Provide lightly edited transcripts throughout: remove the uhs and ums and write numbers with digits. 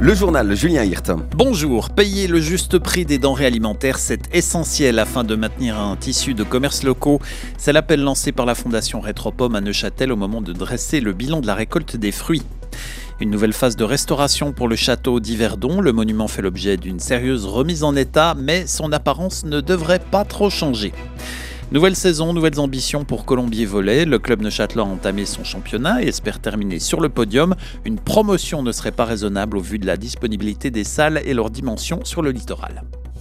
Le journal Julien Hirt. Bonjour, payer le juste prix des denrées alimentaires, c'est essentiel afin de maintenir un tissu de commerces locaux. C'est l'appel lancé par la Fondation Rétropom à Neuchâtel au moment de dresser le bilan de la récolte des fruits. Une nouvelle phase de restauration pour le château d'Yverdon. Le monument fait l'objet d'une sérieuse remise en état, mais son apparence ne devrait pas trop changer. Nouvelle saison, nouvelles ambitions pour Colombier Volley. Le club neuchâtelois a entamé son championnat et espère terminer sur le podium. Une promotion ne serait pas raisonnable au vu de la disponibilité des salles et leurs dimensions sur le littoral.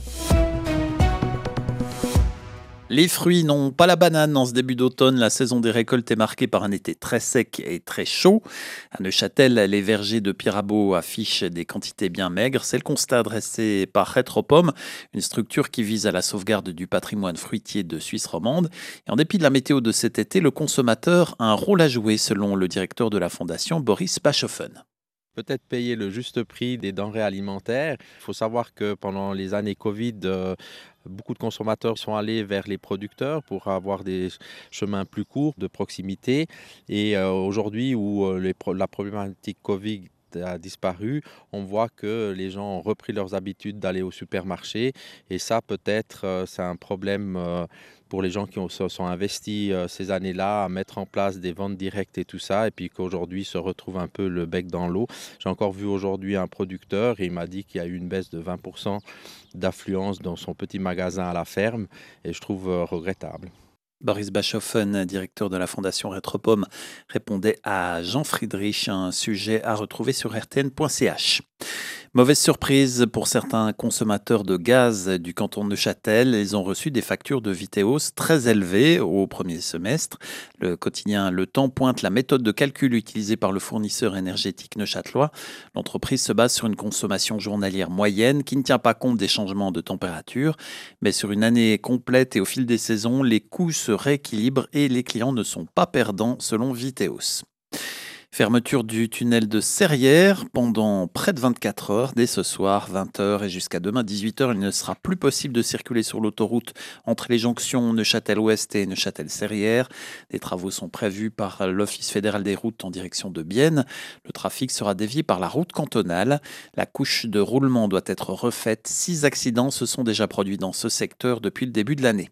Les fruits n'ont pas la banane en ce début d'automne. La saison des récoltes est marquée par un été très sec et très chaud. À Neuchâtel, les vergers de Pirabeau affichent des quantités bien maigres. C'est le constat dressé par Rétropom, une structure qui vise à la sauvegarde du patrimoine fruitier de Suisse romande. Et en dépit de la météo de cet été, le consommateur a un rôle à jouer, selon le directeur de la fondation, Boris Bachofen. Peut-être payer le juste prix des denrées alimentaires. Il faut savoir que pendant les années Covid, beaucoup de consommateurs sont allés vers les producteurs pour avoir des chemins plus courts de proximité. Et aujourd'hui, où la problématique Covid a disparu, on voit que les gens ont repris leurs habitudes d'aller au supermarché. Et ça, peut-être, c'est un problème pour les gens qui se sont investis ces années-là à mettre en place des ventes directes et tout ça, et puis qu'aujourd'hui se retrouvent un peu le bec dans l'eau. J'ai encore vu aujourd'hui un producteur et il m'a dit qu'il y a eu une baisse de 20% d'affluence dans son petit magasin à la ferme, et je trouve regrettable. Boris Bachofen, directeur de la Fondation Rétropom, répondait à Jean Friedrich, un sujet à retrouver sur rtn.ch. Mauvaise surprise pour certains consommateurs de gaz du canton de Neuchâtel. Ils ont reçu des factures de Viteos très élevées au premier semestre. Le quotidien Le Temps pointe la méthode de calcul utilisée par le fournisseur énergétique neuchâtelois. L'entreprise se base sur une consommation journalière moyenne qui ne tient pas compte des changements de température. Mais sur une année complète et au fil des saisons, les coûts se rééquilibrent et les clients ne sont pas perdants selon Viteos. Fermeture du tunnel de Serrières pendant près de 24 heures. Dès ce soir, 20h et jusqu'à demain 18h, il ne sera plus possible de circuler sur l'autoroute entre les jonctions Neuchâtel-Ouest et Neuchâtel-Serrières. Des travaux sont prévus par l'Office fédéral des routes en direction de Bienne. Le trafic sera dévié par la route cantonale. La couche de roulement doit être refaite. 6 accidents se sont déjà produits dans ce secteur depuis le début de l'année.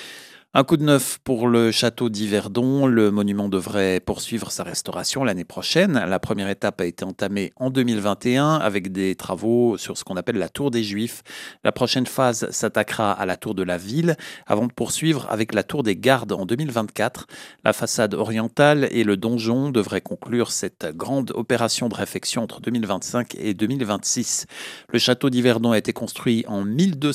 Un coup de neuf pour le château d'Yverdon. Le monument devrait poursuivre sa restauration l'année prochaine. La première étape a été entamée en 2021 avec des travaux sur ce qu'on appelle la tour des Juifs. La prochaine phase s'attaquera à la tour de la ville avant de poursuivre avec la tour des gardes en 2024. La façade orientale et le donjon devraient conclure cette grande opération de réfection entre 2025 et 2026. Le château d'Yverdon a été construit en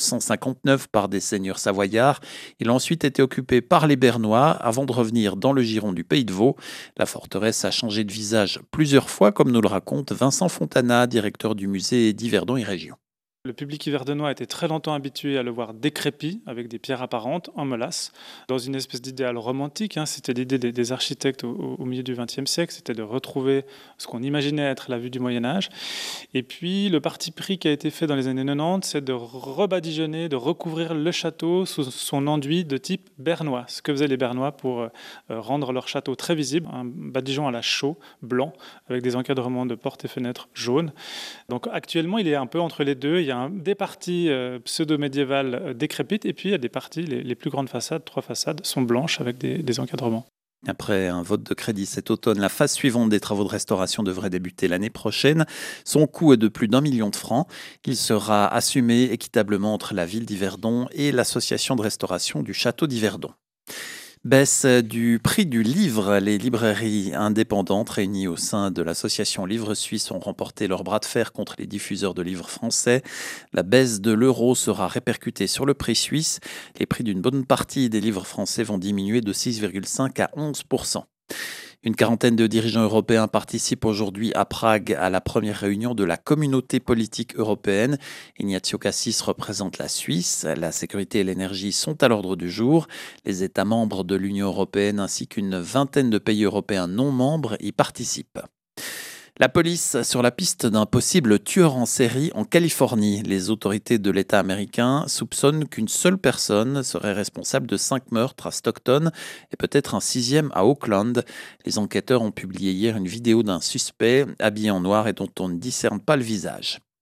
1259 par des seigneurs savoyards. Il a ensuite été occupé par les Bernois avant de revenir dans le giron du Pays de Vaud. La forteresse a changé de visage plusieurs fois, comme nous le raconte Vincent Fontana, directeur du musée d'Yverdon et Région. Le public yverdonois a été très longtemps habitué à le voir décrépit, avec des pierres apparentes, en molasse, dans une espèce d'idéal romantique. C'était l'idée des architectes au milieu du XXe siècle, c'était de retrouver ce qu'on imaginait être la vue du Moyen-Âge. Et puis, le parti pris qui a été fait dans les années 90, c'est de rebadigeonner, de recouvrir le château sous son enduit de type bernois. Ce que faisaient les Bernois pour rendre leur château très visible, un badigeon à la chaux, blanc, avec des encadrements de portes et fenêtres jaunes. Donc actuellement, il est un peu entre les deux. Il y a des parties pseudo-médiévales décrépites et puis il y a des parties, les plus grandes façades, 3 façades, sont blanches avec des encadrements. Après un vote de crédit cet automne, la phase suivante des travaux de restauration devrait débuter l'année prochaine. Son coût est de plus d'1 million de francs. Il sera assumé équitablement entre la ville d'Yverdon et l'association de restauration du château d'Yverdon. Baisse du prix du livre. Les librairies indépendantes réunies au sein de l'association Livre Suisse ont remporté leur bras de fer contre les diffuseurs de livres français. La baisse de l'euro sera répercutée sur le prix suisse. Les prix d'une bonne partie des livres français vont diminuer de 6,5 à 11%. Une quarantaine de dirigeants européens participent aujourd'hui à Prague à la première réunion de la communauté politique européenne. Ignazio Cassis représente la Suisse. La sécurité et l'énergie sont à l'ordre du jour. Les États membres de l'Union européenne ainsi qu'une vingtaine de pays européens non membres y participent. La police sur la piste d'un possible tueur en série en Californie. Les autorités de l'État américain soupçonnent qu'une seule personne serait responsable de 5 meurtres à Stockton et peut-être un 6e à Oakland. Les enquêteurs ont publié hier une vidéo d'un suspect habillé en noir et dont on ne discerne pas le visage.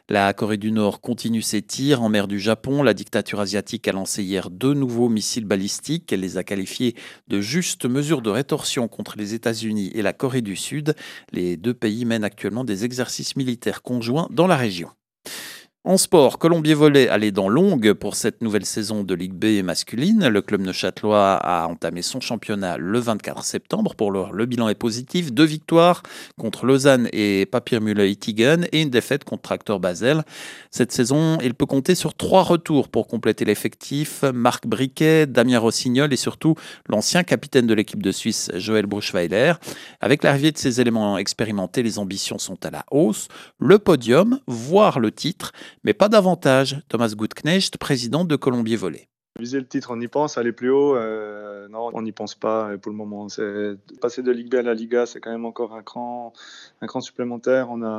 La Corée du Nord continue ses tirs en mer du Japon. La dictature asiatique a lancé hier 2 nouveaux missiles balistiques. Elle les a qualifiés de justes mesures de rétorsion contre les États-Unis et la Corée du Sud. Les 2 pays mènent actuellement des exercices militaires conjoints dans la région. En sport, Colombier Volley a les dents longues pour cette nouvelle saison de Ligue B masculine. Le club neuchâtelois a entamé son championnat le 24 septembre. Pour l'heure, le bilan est positif. 2 victoires contre Lausanne et Papiermühle-Ittigen et une défaite contre Tractor Basel. Cette saison, il peut compter sur 3 retours pour compléter l'effectif. Marc Briquet, Damien Rossignol et surtout l'ancien capitaine de l'équipe de Suisse, Joël Bruchweiler. Avec l'arrivée de ces éléments expérimentés, les ambitions sont à la hausse. Le podium, voire le titre, mais pas davantage. Thomas Gutknecht, président de Colombier Volley. Viser le titre, on y pense, aller plus haut, non, on n'y pense pas pour le moment. Passer de Ligue B à la Liga, c'est quand même encore un cran supplémentaire. On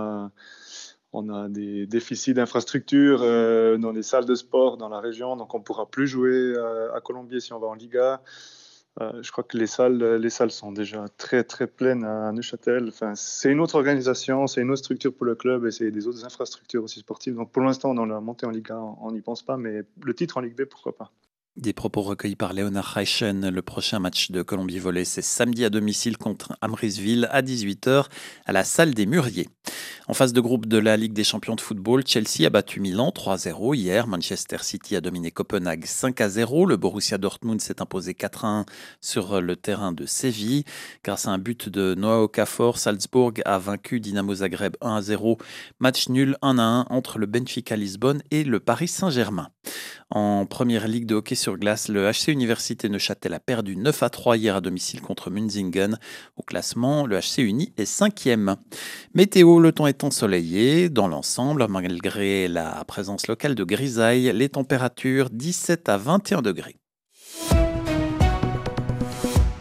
a des déficits d'infrastructures dans les salles de sport dans la région, donc on ne pourra plus jouer à Colombier si on va en Liga. Je crois que les salles sont déjà très très pleines à Neuchâtel. Enfin, c'est une autre organisation, c'est une autre structure pour le club et c'est des autres infrastructures aussi sportives. Donc pour l'instant, dans la montée en Ligue 1, on n'y pense pas, mais le titre en Ligue B, pourquoi pas. Des propos recueillis par Léonard Reichen. Le prochain match de Colombier Volley, c'est samedi à domicile contre Amrisville à 18h à la salle des Mûriers. En phase de groupe de la Ligue des champions de football, Chelsea a battu Milan 3-0 hier. Manchester City a dominé Copenhague 5-0. Le Borussia Dortmund s'est imposé 4-1 sur le terrain de Séville. Grâce à un but de Noah Okafor, Salzbourg a vaincu Dynamo Zagreb 1-0. Match nul 1-1 entre le Benfica Lisbonne et le Paris Saint-Germain. En première ligue de hockey sur glace, le HC Université Neuchâtel a perdu 9-3 hier à domicile contre Munzingen. Au classement, le HC Uni est 5e. Météo, le temps est ensoleillé dans l'ensemble, malgré la présence locale de grisaille. Les températures 17 à 21 degrés.